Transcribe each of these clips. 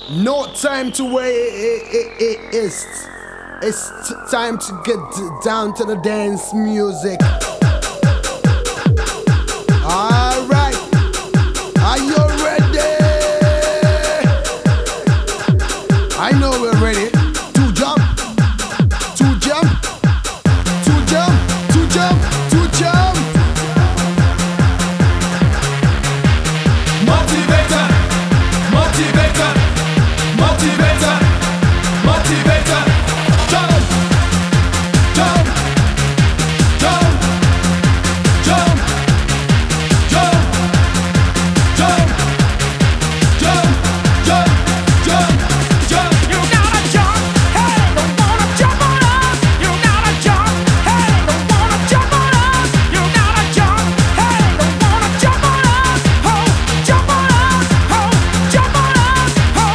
No time to waste. It's time to get down to the dance music. Alright, are you ready? I know we're ready. To jump, to jump, to jump, to jump, to jump. Motivator, motivator, motivator, motivator. Jump, jump, jump, jump, jump, jump, jump, jump, jump, jump. You gotta jump, hey, don't wanna jump on us. You gotta jump, hey, don't wanna jump on us. You gotta jump, hey, don't wanna jump on us. Ho, jump on us, ho, jump on us, ho.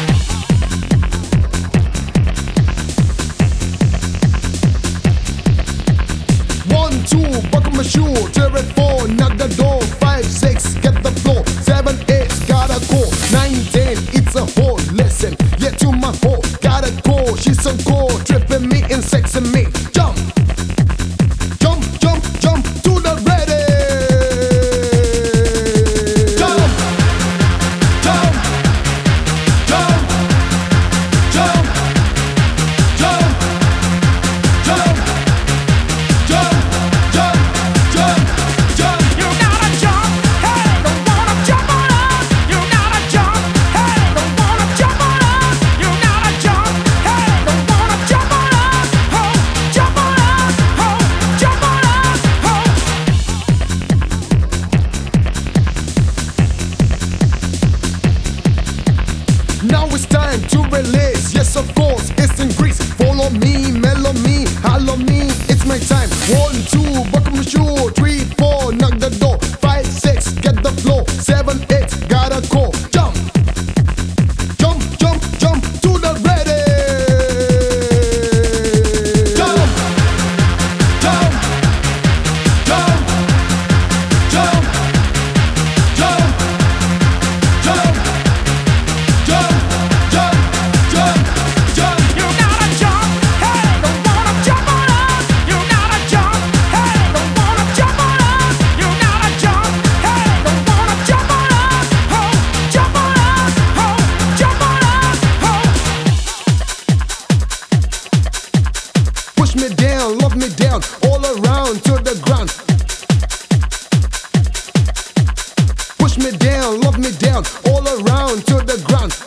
1, 2, buckle my shoe. 3, 4, knock the door. 5, 6, get the floor. 7, 8, gotta go. 9, 10, it's a whole lesson. Get to my hole, gotta go. She's so cool, tripping me and sexing me. Jump, jump, jump, jump to the ready. Jump, jump, jump, jump, jump, jump, jump, jump, jump, jump. You gotta jump, hey, don't wanna jump on us. You gotta jump, hey, don't wanna jump on us. You gotta jump, hey, don't wanna jump on us. Ho, jump on us, ho, jump on us, ho. Now it's time to release. Yes, of course, it's in Greece. Follow me, mellow me, hollow me. It's my time. 1, 2, buckle my shoe. 3, 4, knock the door. 5, 6, get the floor. 7, 8, gotta go. Jump, jump, jump, jump to the ready. Jump, jump, jump, jump, jump, jump, jump, jump, jump, jump. You gotta jump, hey, don't wanna jump on us. You gotta jump, hey, don't wanna jump on us. You gotta jump, hey, don't wanna jump on us. Ho, jump on us, ho, jump on us, ho. Push me down, love me down, all around to the ground. Push me down, love me down, all around to the ground.